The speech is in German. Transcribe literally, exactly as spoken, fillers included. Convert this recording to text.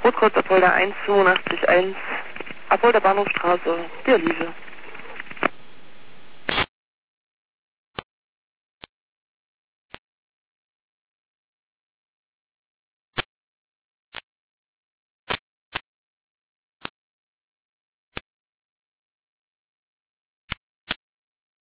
Rotkreuz Apolda eins zwei eins eins, Apolda Bahnhofstraße, die Olive.